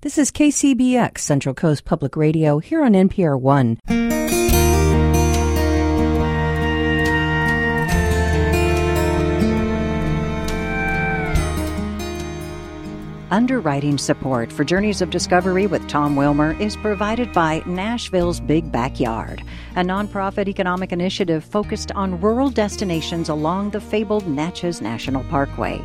This is KCBX, Central Coast Public Radio, here on NPR One. Underwriting support for Journeys of Discovery with Tom Wilmer is provided by Nashville's Big Backyard, a nonprofit economic initiative focused on rural destinations along the fabled Natchez National Parkway.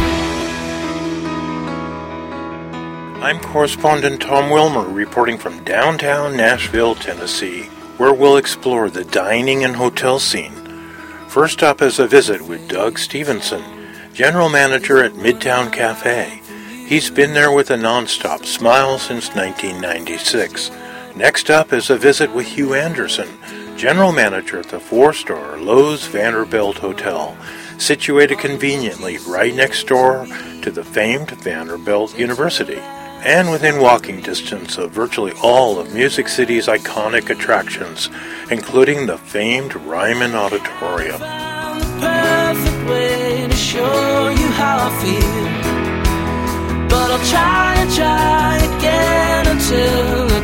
I'm correspondent Tom Wilmer reporting from downtown Nashville, Tennessee, where we'll explore the dining and hotel scene. First up is a visit with Doug Stevenson, general manager at Midtown Cafe. He's been there with a nonstop smile since 1996. Next up is a visit with Hugh Anderson, general manager at the four-star Loews Vanderbilt Hotel, situated conveniently right next door to the famed Vanderbilt University, and within walking distance of virtually all of Music City's iconic attractions, including the famed Ryman Auditorium. I found the perfect way to show you how I feel. But I'll try and try again until I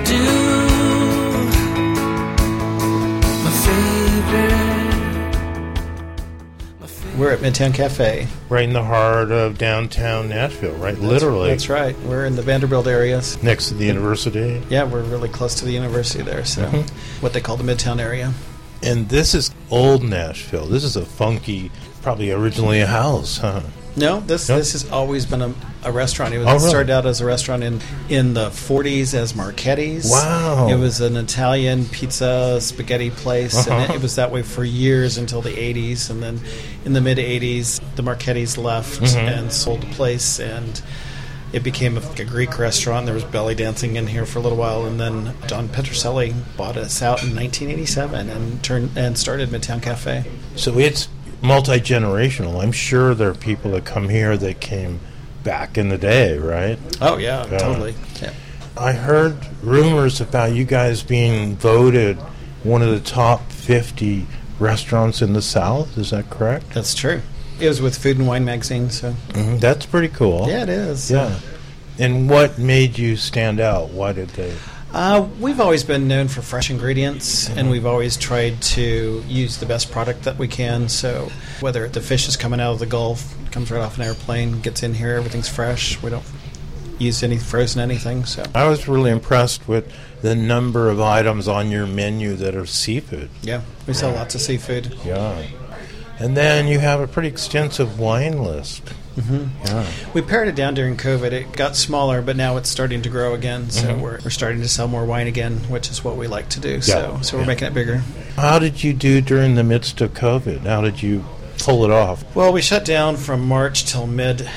do. My favorite. We're at Midtown Cafe. Right in the heart of downtown Nashville, right? Literally. That's right. We're in the Vanderbilt area. Next to the university. Yeah, we're really close to the university there, so what they call the Midtown area. And this is old Nashville. This is a funky, probably originally a house, huh? No, this has always been a restaurant. It really? started out as a restaurant in the 40s as Marchetti's. Wow. It was an Italian pizza spaghetti place, and it was that way for years until the 80s. And then in the mid-80s, the Marchetti's left and sold the place, and it became a Greek restaurant. There was belly dancing in here for a little while, and then Don Petroselli bought us out in 1987 and started Midtown Cafe. So it's multi-generational. I'm sure there are people that come here that came back in the day, right? Oh, yeah. Totally. Yeah. I heard rumors about you guys being voted one of the top 50 restaurants in the South. Is that correct? That's true. It was with Food and Wine magazine, so. That's pretty cool. Yeah, it is. Yeah. And what made you stand out? Why did they? We've always been known for fresh ingredients, and we've always tried to use the best product that we can. So whether the fish is coming out of the Gulf, comes right off an airplane, gets in here, everything's fresh. We don't use any frozen anything. So I was really impressed with the number of items on your menu that are seafood. Yeah, we sell lots of seafood. Yeah. And then you have a pretty extensive wine list. Yeah. We pared it down during COVID. It got smaller, but now it's starting to grow again. So we're starting to sell more wine again, which is what we like to do. So we're making it bigger. How did you do during the midst of COVID? How did you pull it off? Well, we shut down from March till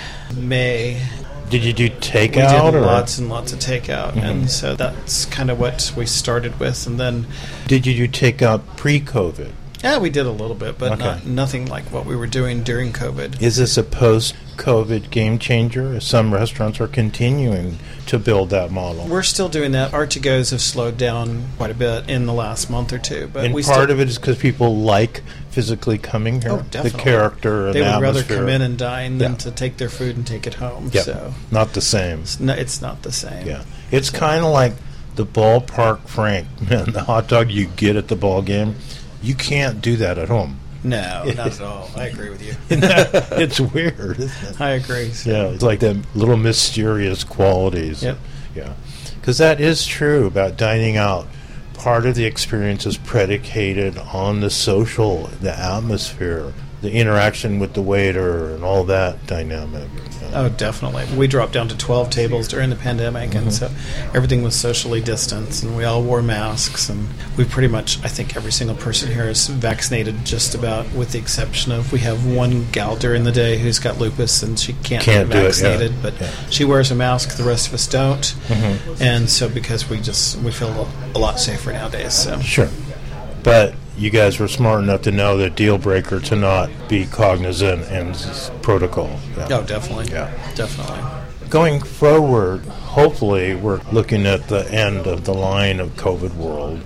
mid-May. Did you do We takeout? did lots and lots of takeout, and so that's kind of what we started with. And then, did you do takeout pre-COVID? Yeah, we did a little bit, but nothing like what we were doing during COVID. Is this a post-COVID game changer? Some restaurants are continuing to build that model. We're still doing that. Our to-goes have slowed down quite a bit in the last month or two. But and part of it is because people like physically coming here. Oh, definitely. The character and they the would atmosphere. rather come in and dine than to take their food and take it home. Yep. So not the same. It's not the same. Yeah, it's kind of like the ballpark Frank, man. The hot dog you get at the ball game. You can't do that at home. No, not at all. I agree with you. It's weird, isn't it? I agree. So. Yeah, it's like the little mysterious qualities. Yep. Yeah. Because that is true about dining out. Part of the experience is predicated on the social, the atmosphere, the interaction with the waiter, and all that dynamic. Oh, definitely. We dropped down to 12 tables during the pandemic, and so everything was socially distanced, and we all wore masks, and we pretty much, I think every single person here is vaccinated just about, with the exception of we have one gal during the day who's got lupus, and she can't get vaccinated, but she wears a mask, the rest of us don't, and so because we feel a lot safer nowadays. So. Sure. But you guys were smart enough to know the deal breaker to not be cognizant and protocol. Yeah. Oh, definitely. Yeah. Definitely. Going forward, hopefully we're looking at the end of the line of COVID world.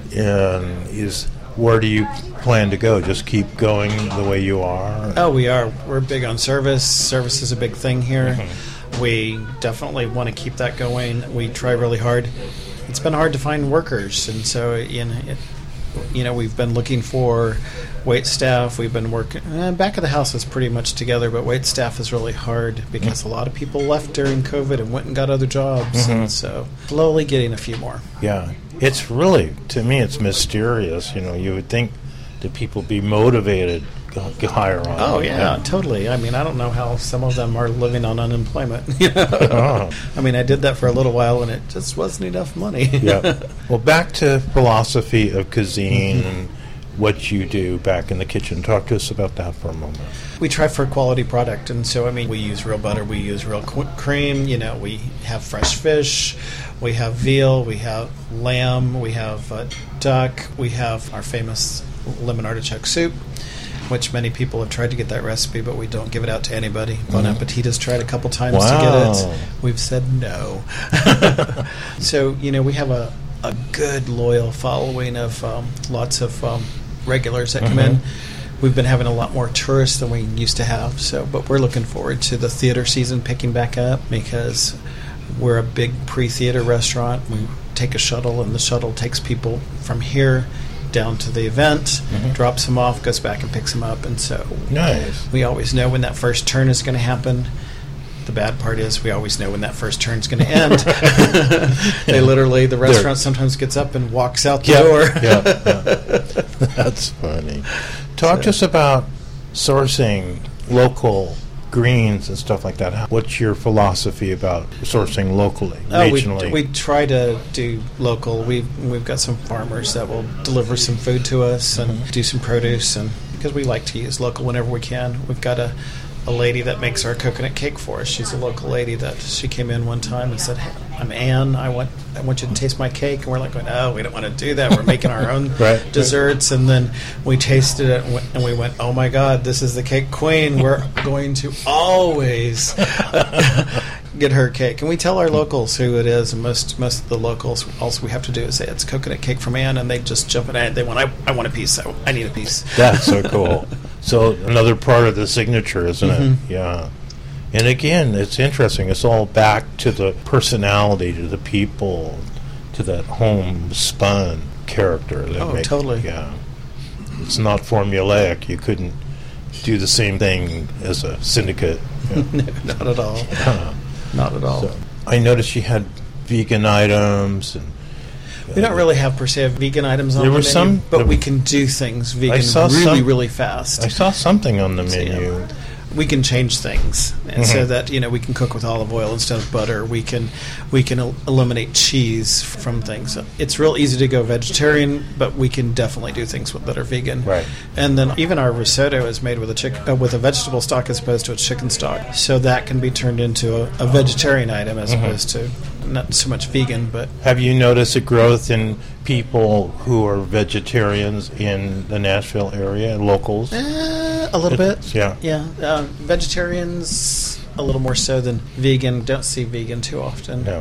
And where do you plan to go? Just keep going the way you are? Oh, we are. We're big on service. Service is a big thing here. We definitely want to keep that going. We try really hard. It's been hard to find workers, and so we've been looking for wait staff. We've been working back of the house is pretty much together, but wait staff is really hard because a lot of people left during COVID and went and got other jobs, and so slowly getting a few more. Yeah, it's really, to me, it's mysterious. You would think that people be motivated to hire on. Oh yeah, totally. I mean, I don't know how some of them are living on unemployment. I mean, I did that for a little while, and it just wasn't enough money. Yeah. Well, back to philosophy of cuisine and what you do back in the kitchen. Talk to us about that for a moment. We try for a quality product, and so, I mean, we use real butter, we use real cream, we have fresh fish, we have veal, we have lamb, we have duck, we have our famous lemon artichoke soup, which many people have tried to get that recipe, but we don't give it out to anybody. Bon Appetit has tried a couple times to get it. We've said no. So, we have a good, loyal following of lots of regulars that come in. We've been having a lot more tourists than we used to have, but we're looking forward to the theater season picking back up because we're a big pre-theater restaurant. We take a shuttle, and the shuttle takes people from here down to the event, drops them off, goes back and picks them up, and so nice. We always know when that first turn is going to happen. The bad part is we always know when that first turn is going to end. The restaurant sometimes gets up and walks out the door. That's funny. Talk to us about sourcing local greens and stuff like that. What's your philosophy about sourcing locally, regionally? We try to do local. We've got some farmers that will deliver some food to us and do some produce, and because we like to use local whenever we can. We've got a lady that makes our coconut cake for us. She's a local lady that she came in one time and said, "Hey, I'm Ann. I want you to taste my cake." And we're like, "No, we don't want to do that. We're making our own desserts." And then we tasted it and we went, "Oh my God, this is the cake queen. We're going to always get her cake." And we tell our locals who it is, and most of the locals, all we have to do is say it's coconut cake from Ann, and they just jump in. They want, I want a piece. I need a piece. That's so cool. So another part of the signature, isn't it? Yeah. And again, it's interesting. It's all back to the personality, to the people, to that homespun character. Totally. Yeah. It's not formulaic. You couldn't do the same thing as a syndicate. No, not at all. Not at all. So, I noticed you had vegan items, and we don't really have per se vegan items on the menu, but we can do things vegan really fast. I saw something on the menu. So, we can change things, and so that we can cook with olive oil instead of butter. We can eliminate cheese from things. It's real easy to go vegetarian, but we can definitely do things that are vegan. Right. And then even our risotto is made with a vegetable stock as opposed to a chicken stock, so that can be turned into a vegetarian item as opposed to not so much vegan. But have you noticed a growth in people who are vegetarians in the Nashville area, locals? A little bit. Yeah. Vegetarians a little more so than vegan. Don't see vegan too often. No.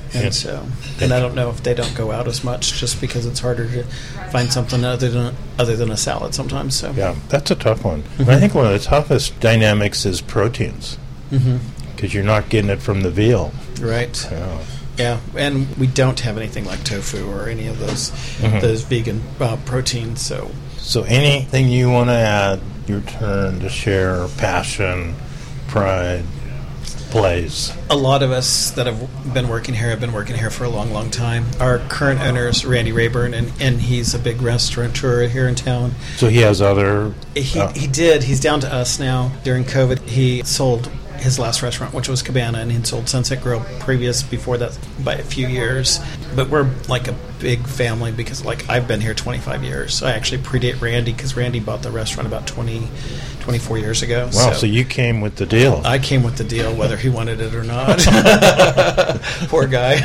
And I don't know if they don't go out as much just because it's harder to find something other than a salad sometimes. So yeah, that's a tough one. I think one of the toughest dynamics is proteins because you're not getting it from the veal. Right. Yeah, and we don't have anything like tofu or any of those vegan proteins. So anything you want to add, your turn to share, passion, pride, place. A lot of us that have been working here for a long, long time. Our current owner is Randy Rayburn, and he's a big restaurateur here in town. So he has other... He did. He's down to us now. During COVID, he sold his last restaurant, which was Cabana, and he'd sold Sunset Grill before that by a few years. But we're like a big family because I've been here 25 years. So I actually predate Randy because Randy bought the restaurant about 24 years ago. Wow, so you came with the deal. I came with the deal, whether he wanted it or not. Poor guy.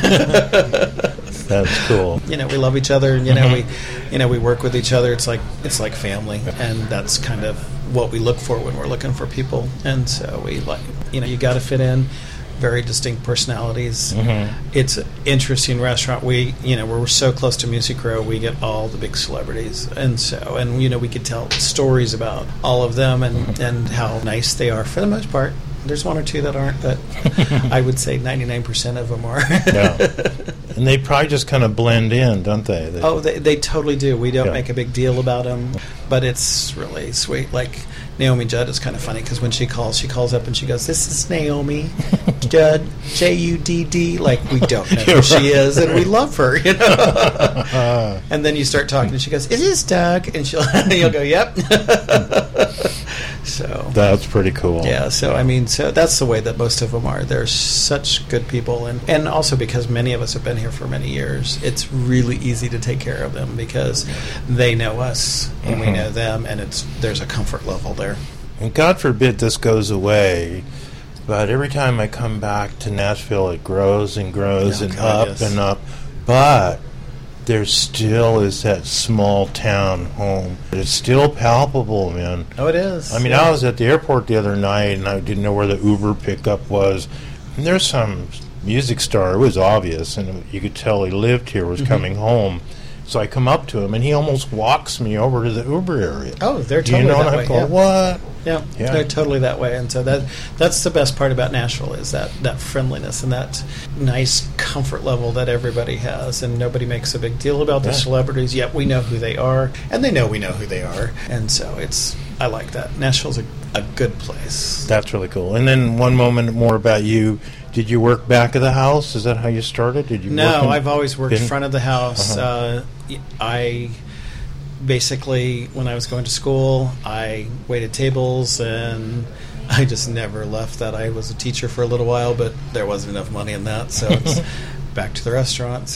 That's cool. We love each other. We work with each other. It's like family, and that's kind of what we look for when we're looking for people. And so we you got to fit in. Very distinct personalities. It's an interesting restaurant. We're so close to Music Row, we get all the big celebrities, and we could tell stories about all of them and how nice they are for the most part. There's one or two that aren't, but I would say 99% of them are. Yeah. And they probably just kind of blend in, don't they? They totally do. We don't Yeah. make a big deal about them, but it's really sweet. Like Naomi Judd is kind of funny because when she calls up and she goes, "This is Naomi Judd, Judd." Like, we don't know who she is, and we love her, you know. And then you start talking, and she goes, "Is this Doug?" And you'll go, "Yep." So that's pretty cool. yeah, so that's the way that most of them are. They're such good people, and also because many of us have been here for many years, it's really easy to take care of them because they know us and we know them, and there's a comfort level there. And God forbid this goes away, but every time I come back to Nashville, it grows and grows and God, up yes. and up. But there still is that small town home. It's still palpable, man. Oh, it is. I mean, I was at the airport the other night, and I didn't know where the Uber pickup was. And there's some music star. It was obvious, and you could tell he lived here, was coming home. So I come up to him, and he almost walks me over to the Uber area. Oh, they're Do you totally know? that And way. I go, Yeah. what? Yeah, Yeah. they're totally that way, and so that's the best part about Nashville is that friendliness and that nice comfort level that everybody has, and nobody makes a big deal about the Yeah. celebrities. Yet we know who they are, and they know we know who they are, and so I like that. Nashville's a good place. That's really cool. And then one moment more about you. Did you work back of the house? Is that how you started? Did you? No, work in- I've always worked in- front of the house. I basically, when I was going to school, I waited tables, and I just never left that. I was a teacher for a little while, but there wasn't enough money in that, so it's back to the restaurants.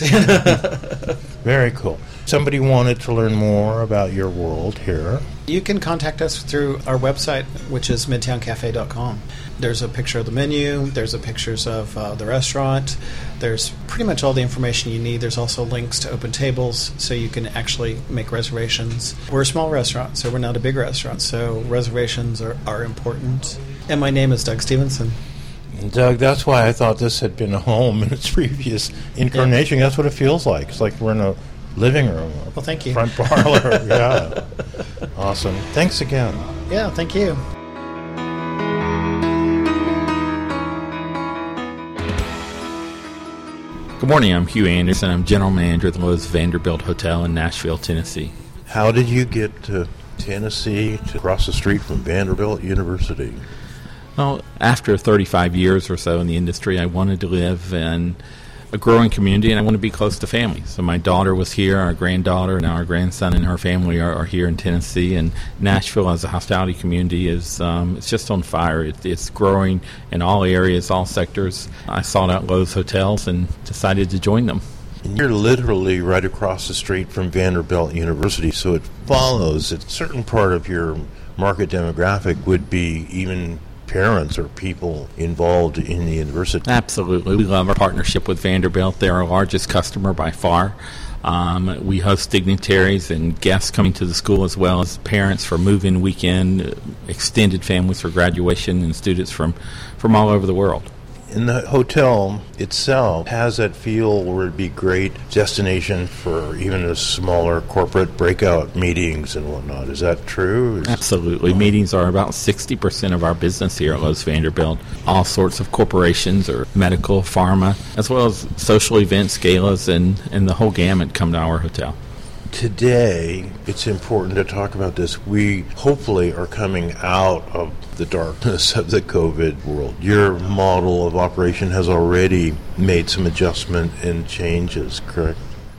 Very cool. Somebody wanted to learn more about your world here. You can contact us through our website, which is midtowncafe.com. There's a picture of the menu. There's pictures of the restaurant. There's pretty much all the information you need. There's also links to open tables, so you can actually make reservations. We're a small restaurant, so we're not a big restaurant, so reservations are important. And my name is Doug Stevenson. And Doug, that's why I thought this had been a home in its previous incarnation. That's what it feels like. It's like we're in a living room. Well, thank you. Front parlor. Yeah. Awesome. Thanks again. Yeah, thank you. Good morning, I'm Hugh Anderson. I'm General Manager of the Lowe's Vanderbilt Hotel in Nashville, Tennessee. How did you get to Tennessee, to across the street from Vanderbilt University? Well, after 35 years or so in the industry, I wanted to live in a growing community, and I want to be close to family. So my daughter was here, our granddaughter, and our grandson and her family are here in Tennessee. And Nashville, as a hospitality community, is it's just on fire. It's growing in all areas, all sectors. I sought out Lowe's Hotels and decided to join them. And you're literally right across the street from Vanderbilt University, so it follows that a certain part of your market demographic would be even parents or people involved in the university. Absolutely. We love our partnership with Vanderbilt. They're our largest customer by far. We host dignitaries and guests coming to the school, as well as parents for move-in weekend, extended families for graduation, and students from all over the world. And the hotel itself has that feel where it'd be great destination for even a smaller corporate breakout meetings and whatnot. Is that true? Absolutely. Meetings are about 60% of our business here at Lowe's Vanderbilt. All sorts of corporations or medical, pharma, as well as social events, galas, and the whole gamut come to our hotel. Today, it's important to talk about this. We hopefully are coming out of the darkness of the COVID world. Your model of operation has already made some adjustment and changes, correct?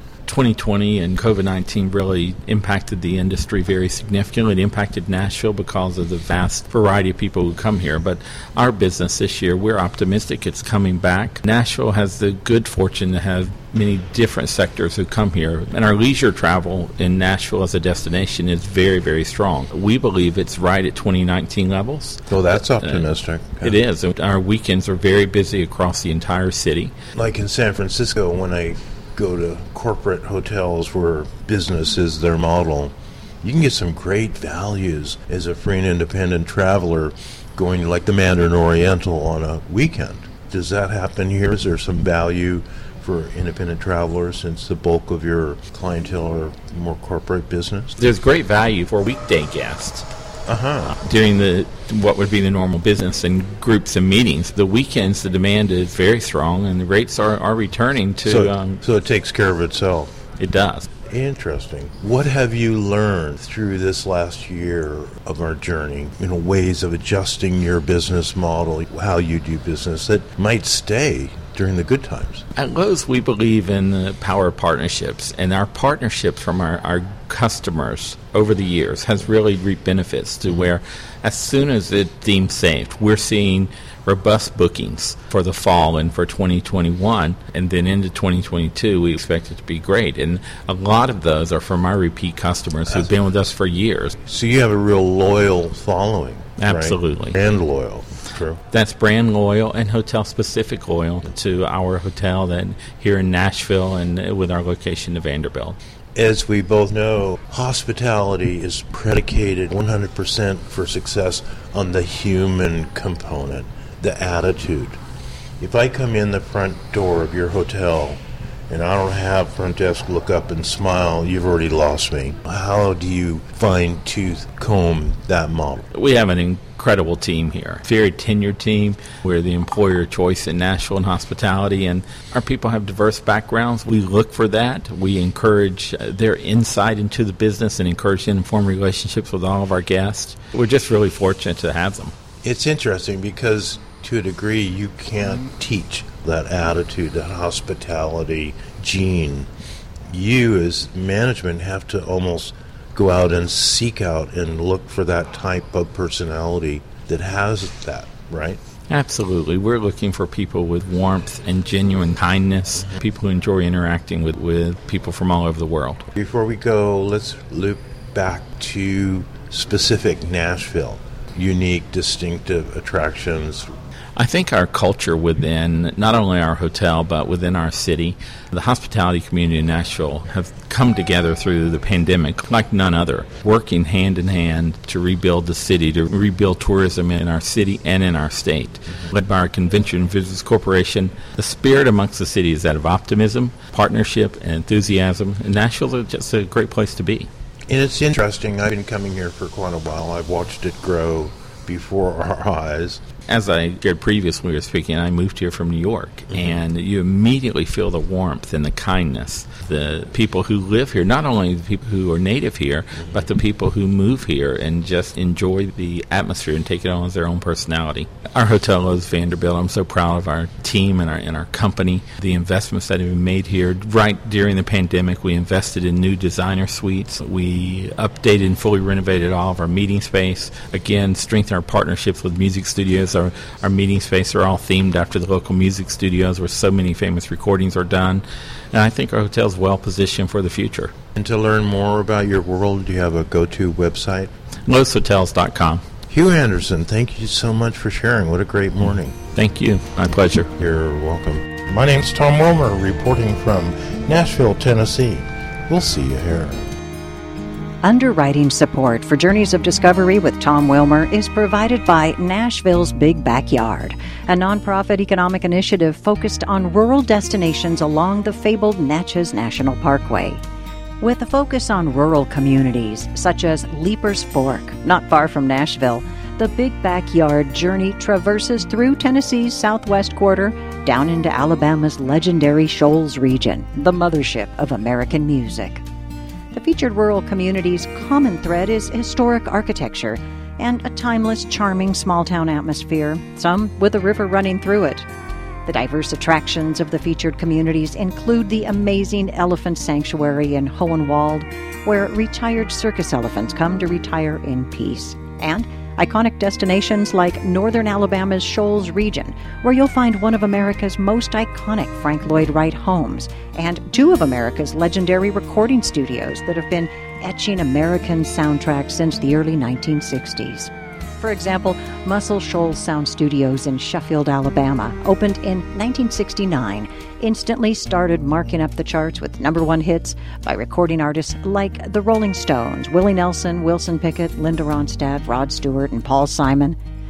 2020 and COVID-19 really impacted the industry very significantly. It impacted Nashville because of the vast variety of people who come here. But our business this year, we're optimistic it's coming back. Nashville has the good fortune to have many different sectors who come here. And our leisure travel in Nashville as a destination is very, very strong. We believe it's right at 2019 levels. So that's optimistic. It is. Our weekends are very busy across the entire city. Like in San Francisco, when I go to corporate hotels where business is their model, you can get some great values as a free and independent traveler going to like the Mandarin Oriental on a weekend. Does that happen here? Is there some value for independent travelers since the bulk of your clientele are more corporate business? There's great value for weekday guests. during what would be the normal business and groups and meetings. The weekends, the demand is very strong, and the rates are returning to... So it takes care of itself. It does. Interesting. What have you learned through this last year of our journey, ways of adjusting your business model, how you do business that might stay during the good times? At Lowe's, we believe in the power of partnerships, and our partnerships from our customers over the years has really reaped benefits to where as soon as it deems safe, we're seeing robust bookings for the fall and for 2021, and then into 2022 we expect it to be great. And a lot of those are from our repeat customers who've been with us for years. So you have a real loyal following. Absolutely. Right? And loyal. True. That's brand loyal and hotel-specific loyal to our hotel that here in Nashville and with our location to Vanderbilt. As we both know, hospitality is predicated 100% for success on the human component, the attitude. If I come in the front door of your hotel and I don't have front desk look up and smile, you've already lost me. How do you fine-tooth comb that model? We have an incredible team here, very tenured team. We're the employer of choice in Nashville in hospitality, and our people have diverse backgrounds. We look for that. We encourage their insight into the business and encourage them to form relationships with all of our guests. We're just really fortunate to have them. It's interesting because to a degree you can't teach that attitude, that hospitality gene. You as management have to almost go out and seek out and look for that type of personality that has that, right? Absolutely. We're looking for people with warmth and genuine kindness, people who enjoy interacting with people from all over the world. Before we go, let's loop back to specific Nashville, unique, distinctive attractions. I think our culture within not only our hotel but within our city, the hospitality community in Nashville have come together through the pandemic like none other, working hand in hand to rebuild the city, to rebuild tourism in our city and in our state. Led by our Convention and Visitors Corporation, the spirit amongst the city is that of optimism, partnership, and enthusiasm, and Nashville is just a great place to be. And it's interesting. I've been coming here for quite a while. I've watched it grow before our eyes. As I shared previously, we were speaking, I moved here from New York, and you immediately feel the warmth and the kindness. The people who live here, not only the people who are native here, but the people who move here and just enjoy the atmosphere and take it on as their own personality. Our hotel is Vanderbilt. I'm so proud of our team and our company, the investments that have been made here. Right during the pandemic, we invested in new designer suites. We updated and fully renovated all of our meeting space. Again, strengthened our partnerships with music studios. Our meeting space are all themed after the local music studios where so many famous recordings are done. And I think our hotel is well positioned for the future. And to learn more about your world, do you have a go-to website? Lowe'sHotels.com. Hugh Anderson, thank you so much for sharing. What a great morning. Thank you. My pleasure. You're welcome. My name's Tom Wilmer, reporting from Nashville, Tennessee. We'll see you here. Underwriting support for Journeys of Discovery with Tom Wilmer is provided by Nashville's Big Backyard, a nonprofit economic initiative focused on rural destinations along the fabled Natchez National Parkway. With a focus on rural communities, such as Leaper's Fork, not far from Nashville, the Big Backyard journey traverses through Tennessee's southwest quarter down into Alabama's legendary Shoals region, the mothership of American music. The featured rural community's common thread is historic architecture and a timeless, charming small-town atmosphere, some with a river running through it. The diverse attractions of the featured communities include the amazing Elephant Sanctuary in Hohenwald, where retired circus elephants come to retire in peace, and iconic destinations like northern Alabama's Shoals region, where you'll find one of America's most iconic Frank Lloyd Wright homes and two of America's legendary recording studios that have been etching American soundtracks since the early 1960s. For example, Muscle Shoals Sound Studios in Sheffield, Alabama, opened in 1969, instantly started marking up the charts with #1 hits by recording artists like the Rolling Stones, Willie Nelson, Wilson Pickett, Linda Ronstadt, Rod Stewart, and Paul Simon.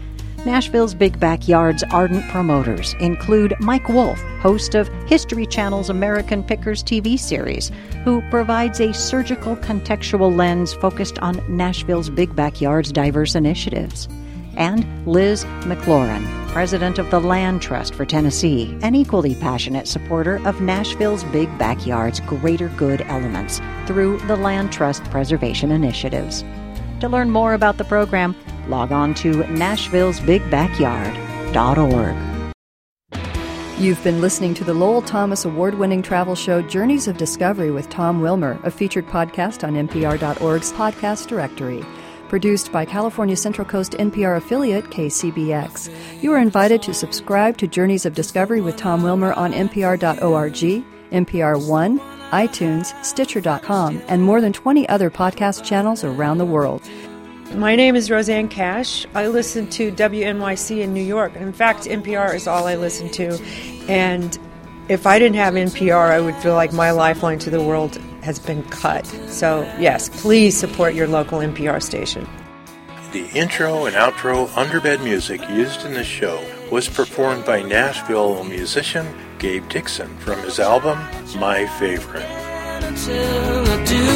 Nashville's Big Backyard's ardent promoters include Mike Wolf, host of History Channel's American Pickers TV series, who provides a surgical contextual lens focused on Nashville's Big Backyard's diverse initiatives. And Liz McLaurin, president of the Land Trust for Tennessee, an equally passionate supporter of Nashville's Big Backyard's greater good elements through the Land Trust preservation initiatives. To learn more about the program, log on to nashvillesbigbackyard.org. You've been listening to the Lowell Thomas award-winning travel show Journeys of Discovery with Tom Wilmer, a featured podcast on NPR.org's podcast directory. Produced by California Central Coast NPR affiliate KCBX. You are invited to subscribe to Journeys of Discovery with Tom Wilmer on NPR.org, NPR One, iTunes, Stitcher.com, and more than 20 other podcast channels around the world. My name is Roseanne Cash. I listen to WNYC in New York. In fact, NPR is all I listen to. And if I didn't have NPR, I would feel like my lifeline to the world has been cut. So, yes, please support your local NPR station. The intro and outro underbed music used in this show was performed by Nashville musician Gabe Dixon from his album, My Favorite. Until I do,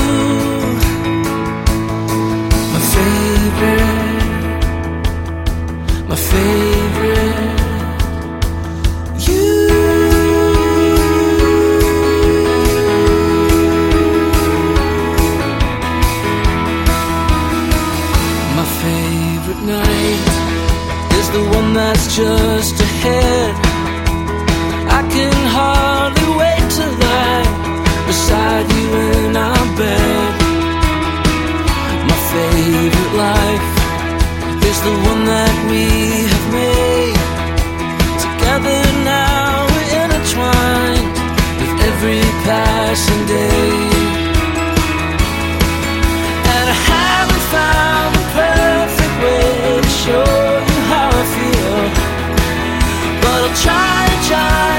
my favorite, you. My favorite night is the one that's just ahead. I can hardly wait to lie beside you in our bed. My favorite life is the one that we have made. Together now we're intertwined with every passing day. And I haven't found the perfect way to show you how I feel, but I'll try.